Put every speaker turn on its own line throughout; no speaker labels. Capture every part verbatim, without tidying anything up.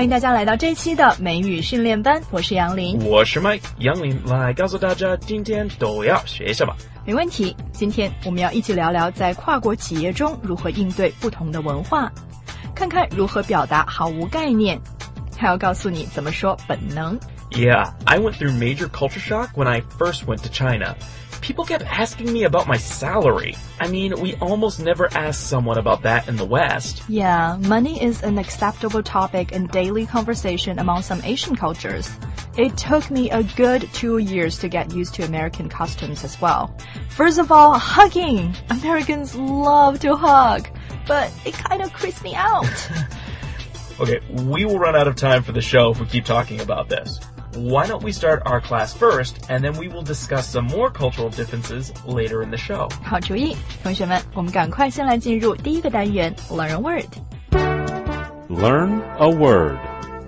迎大家来到这一期的美语训练班，我是杨林，
我是 Mike， 杨林来告诉大家，今天都要学什么？
没问题，今天我们要一起聊聊在跨国企业中如何应对不同的文化，看看如何表达毫无概念，还要告诉你怎么说本能。
Yeah, I went through major culture shock when I first went to China.People kept asking me about my salary. I mean, we almost never ask someone about that in the West.
Yeah, money is an acceptable topic in daily conversation among some Asian cultures. It took me a good two years to get used to American customs as well. First of all, hugging. Americans love to hug, but it kind of creeps me out.
Okay, we will run out of time for the show if we keep talking about this.Why don't we start our class first, and then we will discuss some more cultural differences later in the show.
好主意，同学们，我们赶快先来进入第一个单元 Learn a Word.
Learn a word.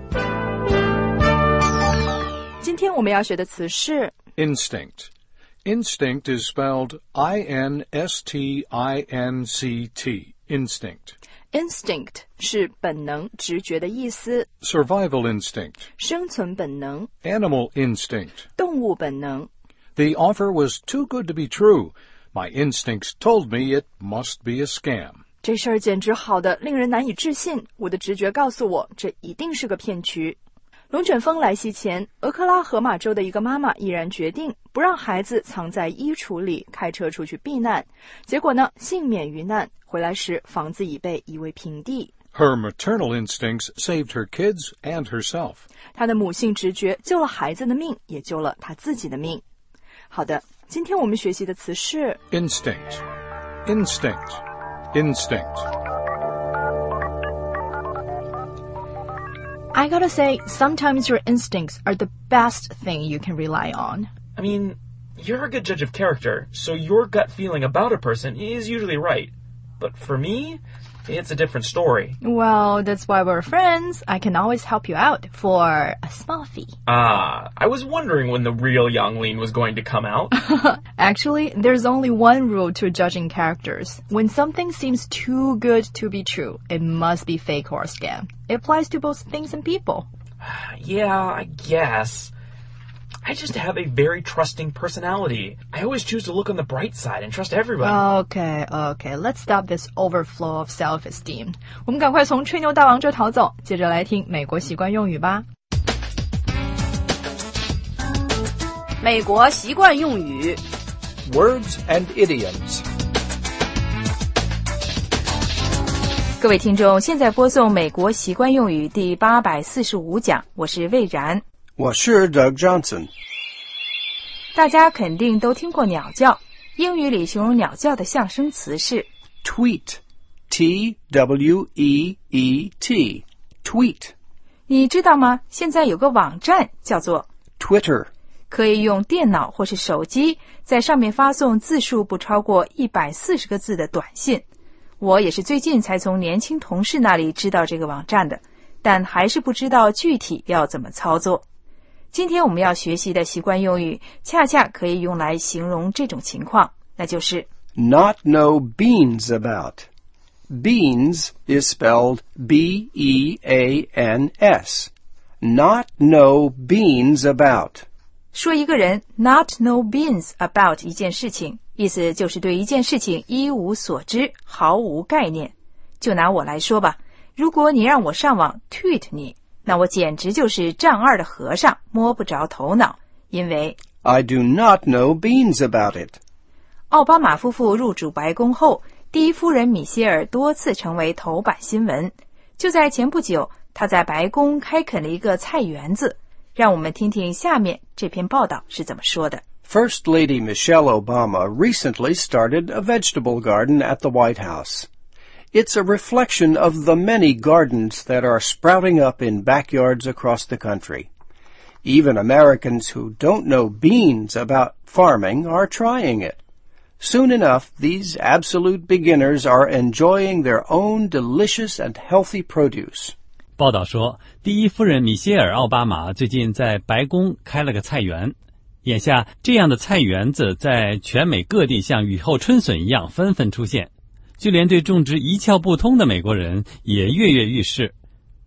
今天我们要学的词是
Instinct. Instinct is spelled I N S T I N C T. Instinct.Instinct
是本能、直觉的意思。
Survival instinct.
生存本能。
Animal instinct.
动物本能。
The offer was too good to be true. My instincts told me it must be a scam.
这事儿简直好的令人难以置信，我的直觉告诉我，这一定是个骗局。龙卷风来袭前，俄克拉荷马州的一个妈妈毅然决定不让孩子藏在衣橱里，开车出去避难。结果呢，幸免于难。回来时，房子已被夷为平地。
Her maternal instincts saved her kids and herself.
她的母性直觉救了孩子的命，也救了她自己的命。好的，今天我们学习的词是
Instinct. Instinct.
Instinct.I gotta say, sometimes your instincts are the best thing you can rely on.
I mean, you're a good judge of character, so your gut feeling about a person is usually right. But for me, it's a different story.
Well, that's why we're friends. I can always help you out for a small fee.
Ah, I was wondering when the real Yang Lin was going to come out.
Actually, there's only one rule to judging characters. When something seems too good to be true, it must be fake or a scam. It applies to both things and people.
Yeah, I guess. I just have a very trusting personality. I always choose to look on the bright side and trust everybody.
Okay, okay. Let's stop this overflow of self-esteem. 我们赶快从吹牛大王这逃走，接着来听美国习惯用语吧。
美国习惯用语
Words and idioms.
各位听众，现在播送美国习惯用语第八百四十五讲，我是魏然。
我是 Doug Johnson。
大家肯定都听过鸟叫，英语里形容鸟叫的象声词是
tweet. T W E E T. Tweet.
你知道吗？现在有个网站叫做
Twitter，
可以用电脑或是手机在上面发送字数不超过一百四十个字的短信。我也是最近才从年轻同事那里知道这个网站的，但还是不知道具体要怎么操作。今天我们要学习的习惯用语恰恰可以用来形容这种情况，那就是
Not know beans about. Beans is spelled B E A N S. Not know beans about.
说一个人 not know beans about 一件事情，意思就是对一件事情一无所知，毫无概念。就拿我来说吧，如果你让我上网 tweet 你，那我简直就是丈二的和尚，摸不着头脑，因为
I do not know beans about it.
奥巴马夫妇入主白宫后，第一夫人米歇尔多次成为头版新闻。就在前不久，她在白宫开垦了一个菜园子。让我们听听下面这篇报道是怎么说的。
First Lady Michelle Obama recently started a vegetable garden at the White House.It's a reflection of the many gardens that are sprouting up in backyards across the country. Even Americans who don't know beans about farming are trying it. Soon enough, these absolute beginners are enjoying their own delicious and healthy produce.
报道说，第一夫人米歇尔·奥巴马最近在白宫开了个菜园。眼下，这样的菜园子在全美各地像雨后春笋一样纷纷出现。就连对种植一窍不通的美国人也跃跃欲试。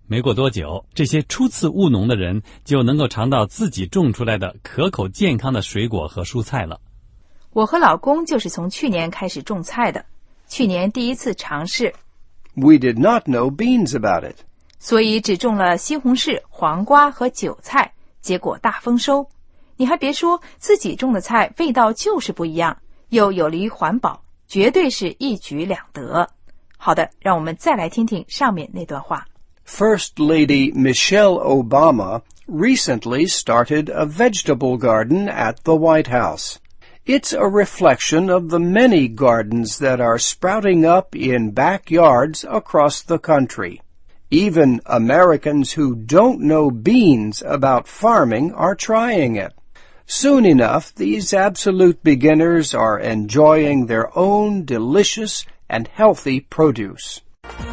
没过多久，这些初次务农的人就能够尝到自己种出来的可口健康的水果和蔬菜了。
我和老公就是从去年开始种菜的，去年第一次尝试。
We did not know beans about it.
所以只种了西红柿、黄瓜和韭菜，结果大丰收。你还别说，自己种的菜味道就是不一样，又有利于环保，绝对是一举两得。好的，让我们再来听听上面那段话。
First Lady Michelle Obama recently started a vegetable garden at the White House. It's a reflection of the many gardens that are sprouting up in backyards across the country. Even Americans who don't know beans about farming are trying it. Soon enough, these absolute beginners are enjoying their own delicious and healthy produce.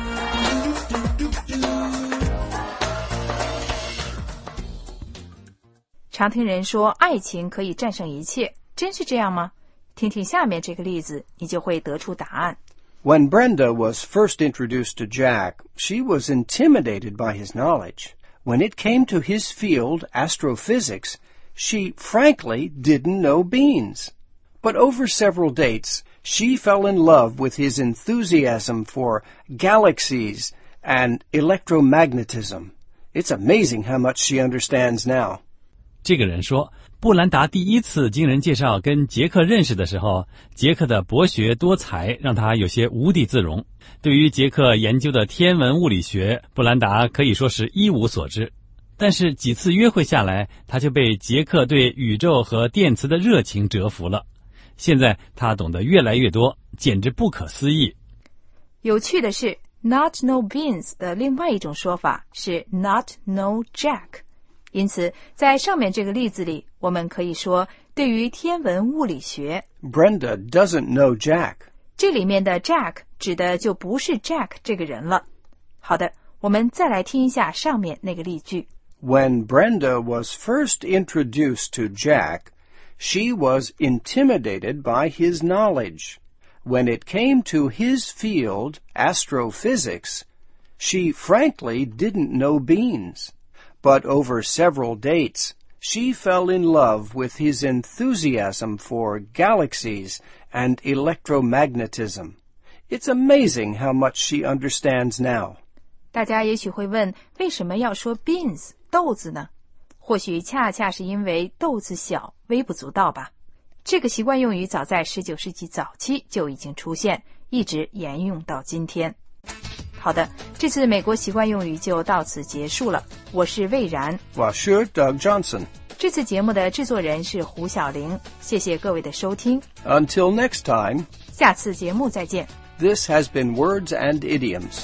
常听人说爱情可以战胜一切，真是这样吗？听听下面这个例子，你就会得出答案。
When Brenda was first introduced to Jack, she was intimidated by his knowledge. When it came to his field, astrophysics, she frankly didn't know beans. But over several dates, she fell in love with his enthusiasm for galaxies and electromagnetism. It's amazing how much she understands now.
这个人说，布兰达第一次经人介绍跟杰克认识的时候，杰克的博学多才让他有些无地自容。对于杰克研究的天文物理学，布兰达可以说是一无所知。但是几次约会下来，他就被杰克对宇宙和电磁的热情折服了。现在他懂得越来越多，简直不可思议。
有趣的是 not know beans 的另外一种说法是 not know Jack。因此在上面这个例子里，我们可以说对于天文物理学
Brenda doesn't know Jack.
这里面的 Jack 指的就不是 Jack 这个人了。好的，我们再来听一下上面那个例句。
When Brenda was first introduced to Jack, she was intimidated by his knowledge. When it came to his field, astrophysics, she frankly didn't know beans. But over several dates, she fell in love with his enthusiasm for galaxies and electromagnetism. It's amazing how much she understands now.
大家也许会问，为什么要说 beans 豆子呢？或许恰恰是因为豆子小，微不足道吧。这个习惯用语早在十九世纪早期就已经出现，一直沿用到今天。好的，这次美国习惯用语就到此结束了。我是魏然，
我是 Doug Johnson。
这次节目的制作人是胡小玲，谢谢各位的收听。
Until next time，
下次节目再见。
This has been Words and Idioms.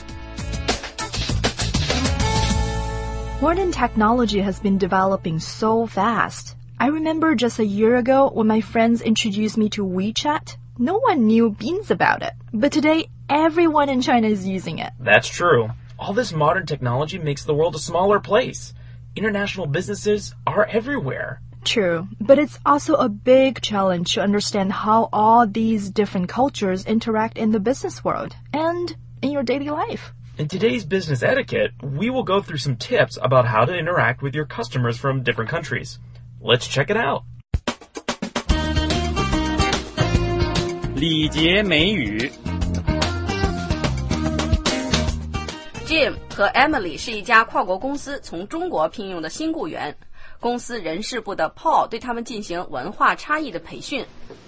Modern technology has been developing so fast. I remember just a year ago when my friends introduced me to WeChat, no one knew beans about it. But today, everyone in China is using it.
That's true. All this modern technology makes the world a smaller place. International businesses are everywhere.
True, but it's also a big challenge to understand how all these different cultures interact in the business world and in your daily life.
In today's business etiquette, we will go through some tips about how to interact with your customers from different countries. Let's check it out.
礼节美语。
Jim 和 Emily 是一家跨国公司从中国聘用的新雇员，公司人事部的 Paul 对他们进行文化差异的培训。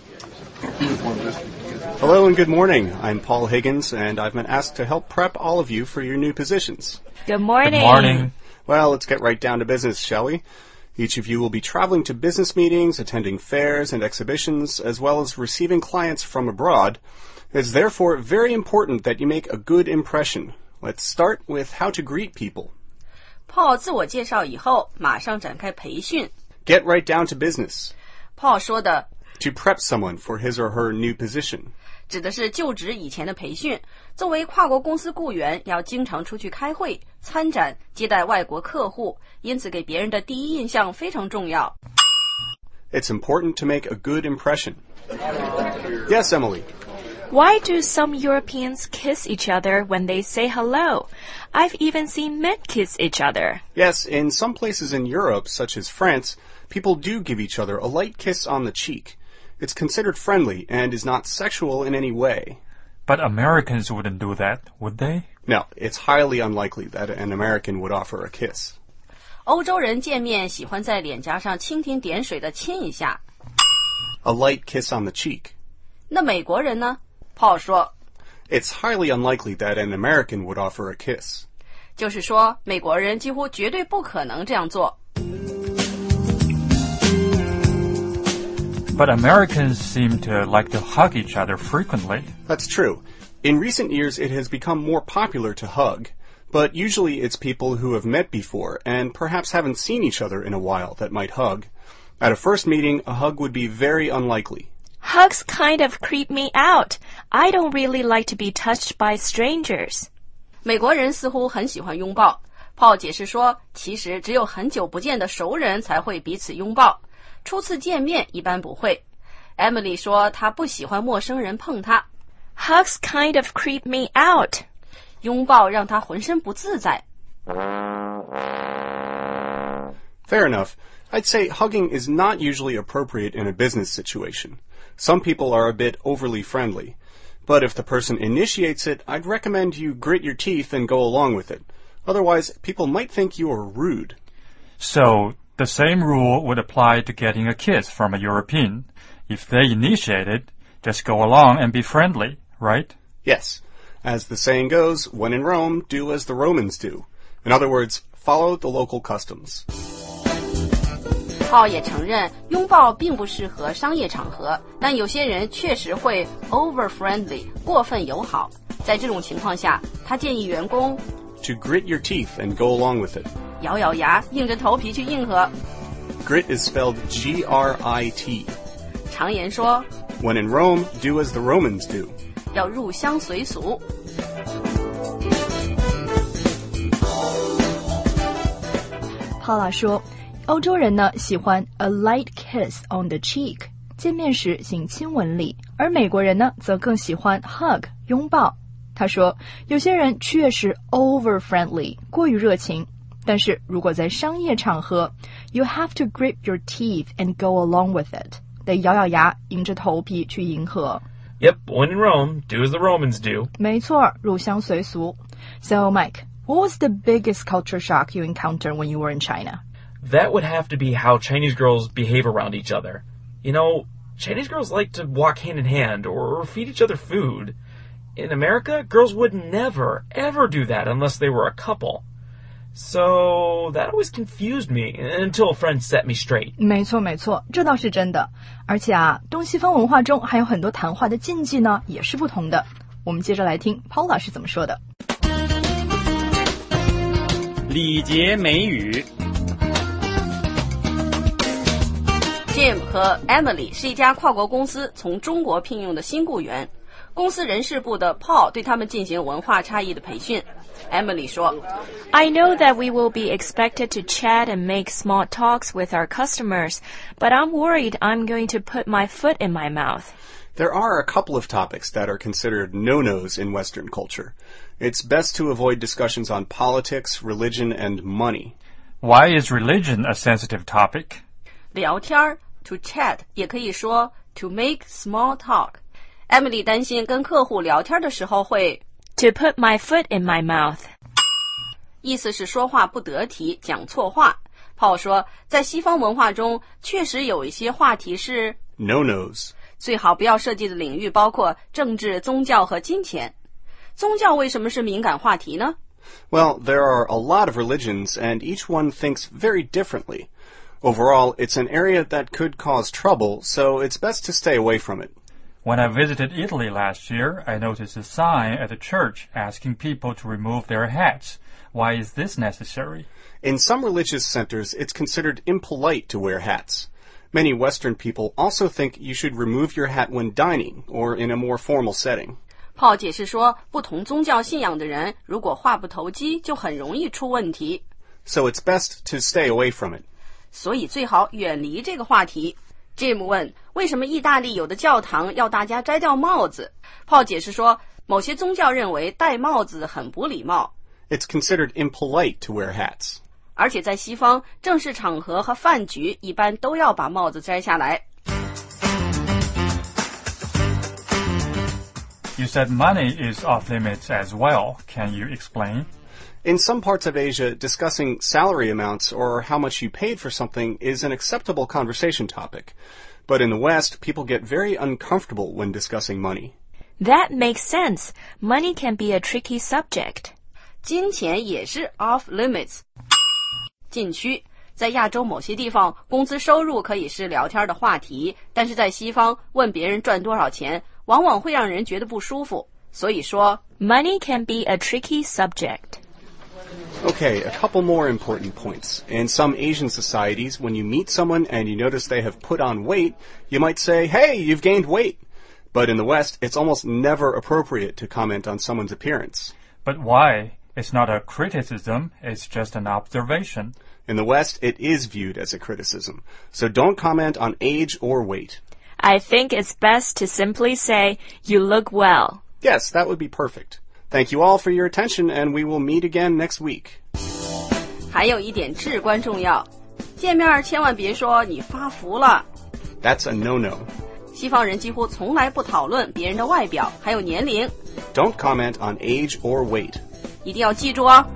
Hello and good morning. I'm Paul Higgins, and I've been asked to help prep all of you for your new positions.
Good morning.
Good morning.
Well, let's get right down to business, shall we? Each of you will be traveling to business meetings, attending fairs and exhibitions, as well as receiving clients from abroad. It's therefore very important that you make a good impression. Let's start with how to greet people.
Paul 自我介绍以后，马上展开培训。
Get right down to business.
Paul 说的
To prep someone for his or her new position.
指的是就职以前的培训。作为跨国公司雇员，要经常出去开会、参展、接待外国客户，因此给别人的第一印象非常重要。
It's important to make a good impression. Yes, Emily.
Why do some Europeans kiss each other when they say hello? I've even seen men kiss each other.
Yes, in some places in Europe, such as France, people do give each other a light kiss on the cheek. It's considered friendly and is not sexual in any way.
But Americans wouldn't do that, would they?
No, it's highly unlikely that an American would offer a kiss.
欧洲人见面喜欢在脸颊上蜻蜓点水的亲一下。
A light kiss on the cheek.
那美国人呢？ Paul 说
It's highly unlikely that an American would offer a kiss.
就是说，美国人几乎绝对不可能这样做。
But Americans seem to like to hug each other frequently.
That's true. In recent years, it has become more popular to hug. But usually it's people who have met before and perhaps haven't seen each other in a while that might hug. At a first meeting, a hug would be very unlikely.
Hugs kind of creep me out. I don't really like to be touched by strangers.
美国人似乎很喜欢拥抱。Paul 解释说，其实只有很久不见的熟人才会彼此拥抱，初次见面一般不会。Emily 说她不喜欢陌生人碰她。
Hugs kind of creep me out.
拥抱让她浑身不自在。
Fair enough. I'd say hugging is not usually appropriate in a business situation. Some people are a bit overly friendly. But if the person initiates it, I'd recommend you grit your teeth and go along with it. Otherwise, people might think you are rude.
So, the same rule would apply to getting a kiss from a European. If they initiate it, just go along and be friendly, right?
Yes. As the saying goes, when in Rome, do as the Romans do. In other words, follow the local customs.
Paul 也承认拥抱并不适合商业场合，但有些人确实会 over friendly 过分友好。在这种情况下，他建议员工
to grit your teeth and go along with it.
咬咬牙，硬着头皮去应和。
Grit is spelled G R I T.
常言说
When in Rome, do as the Romans do.
要入乡随俗。
Paula 说欧洲人呢喜欢 a light kiss on the cheek， 见面时行亲吻礼，而美国人呢则更喜欢 hug 拥抱。他说有些人确实 over friendly 过于热情，但是如果在商业场合 you have to grit your teeth and go along with it， 得咬咬牙硬着头皮去迎合。
Yep, when in Rome, do as the Romans do.
没错，入乡随俗。 So Mike, what was the biggest culture shock you encountered when you were in China?That
would have to be how Chinese girls behave around each other. You know, Chinese girls like to walk hand in hand or feed each other food. In America, girls would never, ever do that unless they were a couple. So that always confused me until a friend set me straight.
没错没错，这倒是真的。而且啊，东西方文化中还有很多谈话的禁忌呢，也是不同的。我们接着来听 Paula 是怎么说的。
礼节美语。
Jim 和 Emily 是一家跨国公司从中国聘用的新雇员，公司人事部的 Paul 对他们进行文化差异的培训。Emily 说
I know that we will be expected to chat and make small talks with our customers, but I'm worried I'm going to put my foot in my mouth.
There are a couple of topics that are considered no-nos in Western culture. It's best to avoid discussions on politics, religion, and money.
Why is religion a sensitive topic?
聊天 to chat 也可以说 to make small talk. Emily 担心跟客户聊天的时候会
to put my foot in my mouth.
意思是说话不得体，讲错话。Paul 说在西方文化中确实有一些话题是
no-nos.
最好不要涉及的领域包括政治、宗教和金钱。宗教为什么是敏感话题呢？
Well, there are a lot of religions and each one thinks very differently. Overall, it's an area that could cause trouble, so it's best to stay away from it.
When I visited Italy last year, I noticed a sign at the church asking people to remove their hats. Why is this necessary?
In some religious centers, it's considered impolite to wear hats. Many Western people also think you should remove your hat when dining or in a more formal setting.
Paul 解释说，不同宗教信仰的人如果话不投机，就很容易出问题。
So it's best to stay away from it.
所以最好远离这个话题。 Jim 问为什么意大利有的教堂要大家摘掉帽子。Paul 解释说，某些宗教认为戴帽子很不礼貌。
It's considered impolite to wear hats.
而且在西方，正式场合和饭局一般都要把帽子摘下来。
You said money is off limits as well. Can you explain?
In some parts of Asia, discussing salary amounts or how much you paid for something is an acceptable conversation topic. But in the West, people get very uncomfortable when discussing money.
That makes sense. Money can be a tricky subject.
金钱也是 off limits. 禁区。在亚洲某些地方，工资收入可以是聊天的话题，但是在西方，问别人赚多少钱，往往会让人觉得不舒服。所以说
Money can be a tricky subject.
Okay, a couple more important points. In some Asian societies, when you meet someone and you notice they have put on weight, you might say, hey, you've gained weight. But in the West, it's almost never appropriate to comment on someone's appearance.
But why? It's not a criticism, it's just an observation.
In the West, it is viewed as a criticism. So don't comment on age or weight.
I think it's best to simply say, you look well.
Yes, that would be perfect. Thank you all for your attention, and we will meet again next week.
还有一点至关重要，见面千万别说你发福了。
That's a no-no.
西方人几乎从来不讨论别人的外表，还有年龄。
Don't comment on age or weight.
一定要记住哦。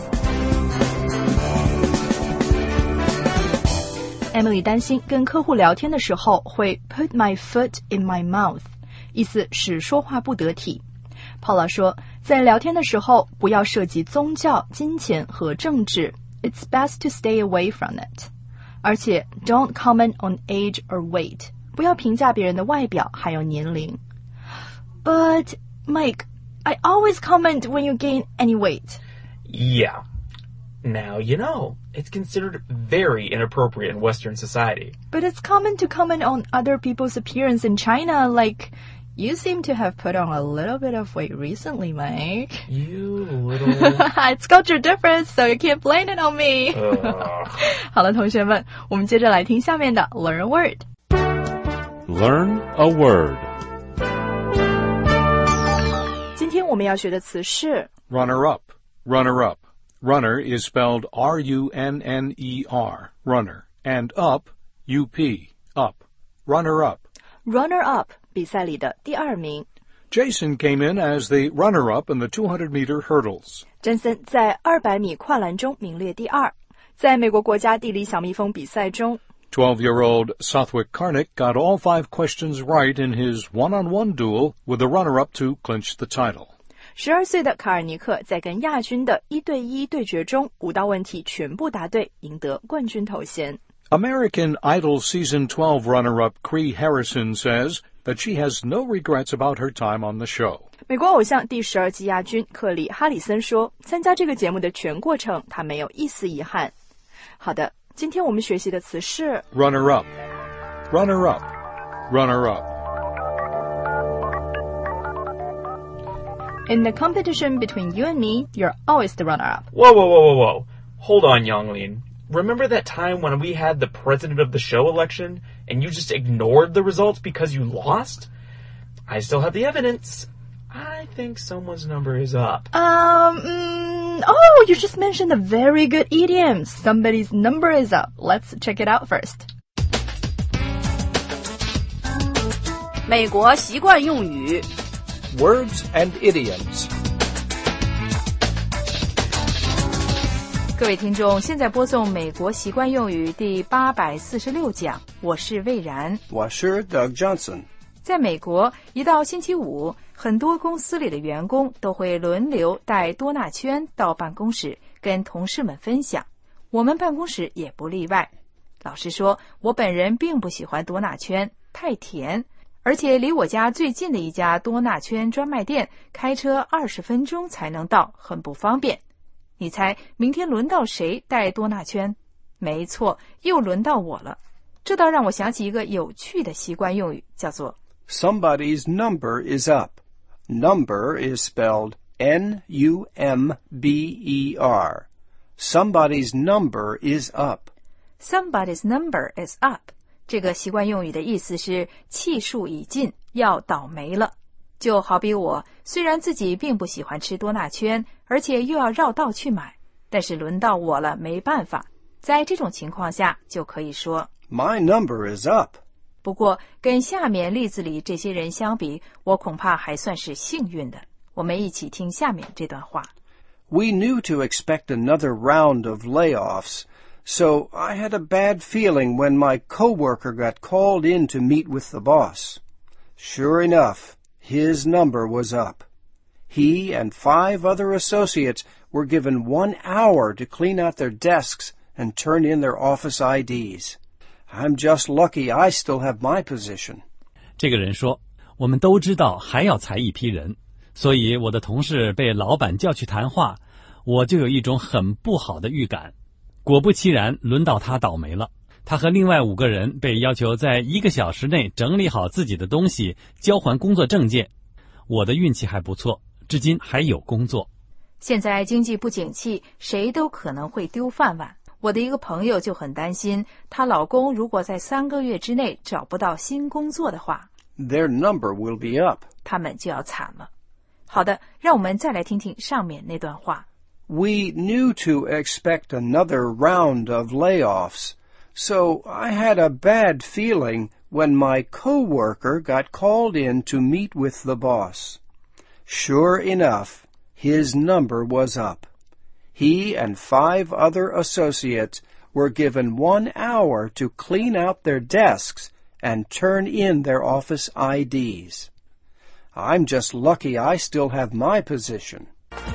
Emily 担心跟客户聊天的时候会 put my foot in my mouth， 意思是说话不得体。Paula 说，在聊天的时候不要涉及宗教、金钱和政治 ，It's best to stay away from it。而且 don't comment on age or weight， 不要评价别人的外表还有年龄。But Mike, I always comment when you gain any weight.
Yeah. Now you know. It's considered very inappropriate in Western society.
But it's common to comment on other people's appearance in China, like, you seem to have put on a little bit of weight recently, Mike.
You little...
It's culture difference, so you can't blame it on me.
uh...
好了，同学们，我们接着来听下面的 Learn a Word.
Learn a word.
今天我们要学的词是
Runner up, runner up. Runner is spelled R U N N E R, runner, and up, U P, up. Runner up.
Runner up, 比赛里的第二名。
Jason came in as the runner-up in the two hundred meter hurdles.
詹森在二百米跨栏中名列第二。在美国国家地理小蜜蜂比赛中
twelve-year-old Southwick Karnick got all five questions right in his one-on-one duel with the runner-up to clinch the title.
十二岁的卡尔尼克在跟亚军的一对一对决中，五道问题全部答对，赢得冠军头衔。
American Idol Season twelve runner-up Cree Harrison says that she has no regrets about her time on the show.
美国偶像第十二季亚军克里哈里森说，参加这个节目的全过程，他没有一丝遗憾。好的，今天我们学习的词是
Runner up, runner up, runner up.
In the competition between you and me, you're always the runner-up.
Whoa, whoa, whoa, whoa, whoa. Hold on, Yonglin. Remember that time when we had the president of the show election and you just ignored the results because you lost? I still have the evidence. I think someone's number is up.
Um, mm, oh, you just mentioned a very good idiom. Somebody's number is up. Let's check it out first.
美国习惯用语
Words and idioms.
各位听众，现在播送美国习惯用语第八百四十六讲，我是魏然，
我是 Doug Johnson。
在美国，一到星期五，很多公司里的员工都会轮流带多纳圈到办公室，跟同事们分享。我们办公室也不例外。老实说，我本人并不喜欢多纳圈，太甜。而且离我家最近的一家多纳圈专卖店开车二十分钟才能到，很不方便。你猜明天轮到谁带多纳圈？没错，又轮到我了。这倒让我想起一个有趣的习惯用语，叫做
Somebody's number is up. Number is spelled N U M B E R. Somebody's number is up.
Somebody's number is up. 这个习惯用语的意思是气数已尽，要倒霉了。就好比我，虽然自己并不喜欢吃多纳圈，而且又要绕道去买，但是轮到我了，没办法。在这种情况下，就可以说
My number is up.
不过跟下面例子里这些人相比，我恐怕还算是幸运的。我们一起听下面这段话。
We knew to expect another round of layoffs, so I had a bad feeling when my coworker got called in to meet with the boss. Sure enough, his number was up. He and five other associates were given one hour to clean out their desks and turn in their office I Ds. I'm just lucky I still have my position.
这个人说，我们都知道还要裁一批人，所以我的同事被老板叫去谈话，我就有一种很不好的预感。果不其然，轮到他倒霉了。他和另外五个人被要求在一个小时内整理好自己的东西，交还工作证件。我的运气还不错，至今还有工作。
现在经济不景气，谁都可能会丢饭碗。我的一个朋友就很担心，她老公如果在三个月之内找不到新工作的话，
Their number will be up.
他们就要惨了。好的，让我们再来听听上面那段话。
We knew to expect another round of layoffs, so I had a bad feeling when my coworker got called in to meet with the boss. Sure enough, his number was up. He and five other associates were given one hour to clean out their desks and turn in their office I Ds. I'm just lucky I still have my position.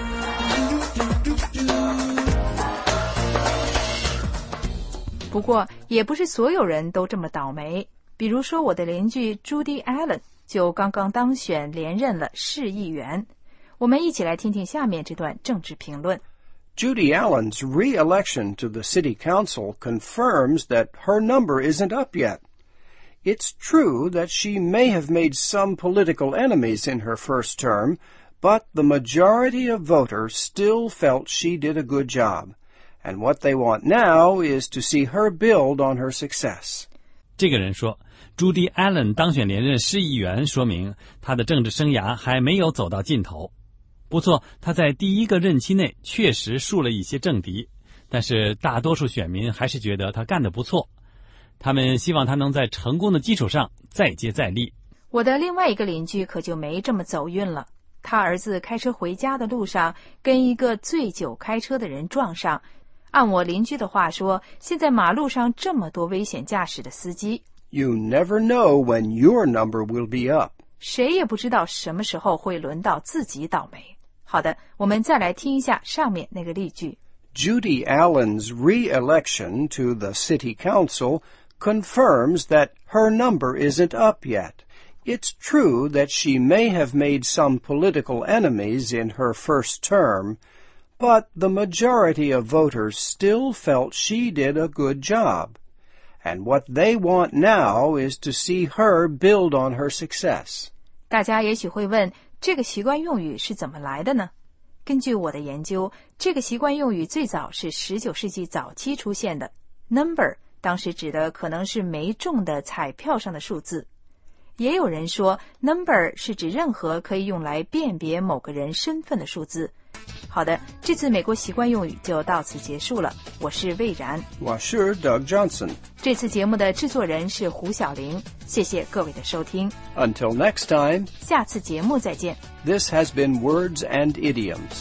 不过也不是所有人都这么倒霉。比如说我的邻居 Judy Allen 就刚刚当选连任了市议员。我们一起来听听下面这段政治评论。
Judy Allen's re-election to the city council confirms that her number isn't up yet. It's true that she may have made some political enemies in her first term, but the majority of voters still felt she did a good job. And what they want now is to see her build on her success.
这个人说，朱迪·艾伦当选连任市议员，说明他的政治生涯还没有走到尽头。不错，他在第一个任期内确实树了一些政敌，但是大多数选民还是觉得他干得不错。他们希望他能在成功的基础上再接再厉。
我的另外一个邻居可就没这么走运了。他儿子开车回家的路上，跟一个醉酒开车的人撞上。按我邻居的话说，现在马路上这么多危险驾驶的司机。
You never know when your number will be up.
谁也不知道什么时候会轮到自己倒霉。好的，我们再来听一下上面那个例句。
Judy Allen's re-election to the city council confirms that her number isn't up yet. It's true that she may have made some political enemies in her first term, but the majority of voters still felt she did a good job. And what they want now is to see her build on her success.
大家也许会问，这个习惯用语是怎么来的呢？根据我的研究，这个习惯用语最早是十九世纪早期出现的。Number 当时指的可能是没中的彩票上的数字。也有人说 number 是指任何可以用来辨别某个人身份的数字。好的，这次美国习惯用语就到此结束了。我是魏然，
我是 Doug Johnson。
这次节目的制作人是胡小玲，谢谢各位的收听。
Until next time，
下次节目再见。
This has been Words and Idioms.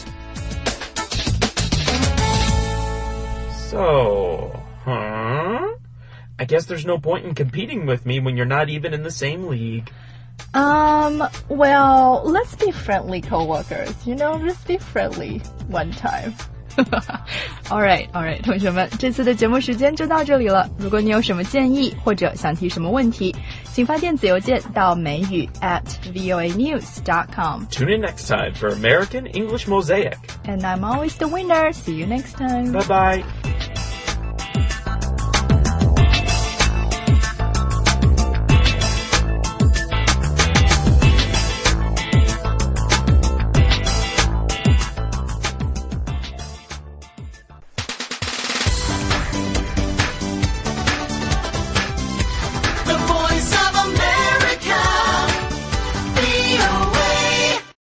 So, huh? I guess there's no point in competing with me when you're not even in the same league.
Um, well, let's be friendly coworkers. You know, just be friendly one time. All right, all right, 同学们，这次的节目时间就到这里了。如果你有什么建议或者想提什么问题，请发电子邮件到美语 at voa news dot com.
Tune in next time for American English Mosaic.
And I'm always the winner. See you next time.
Bye-bye.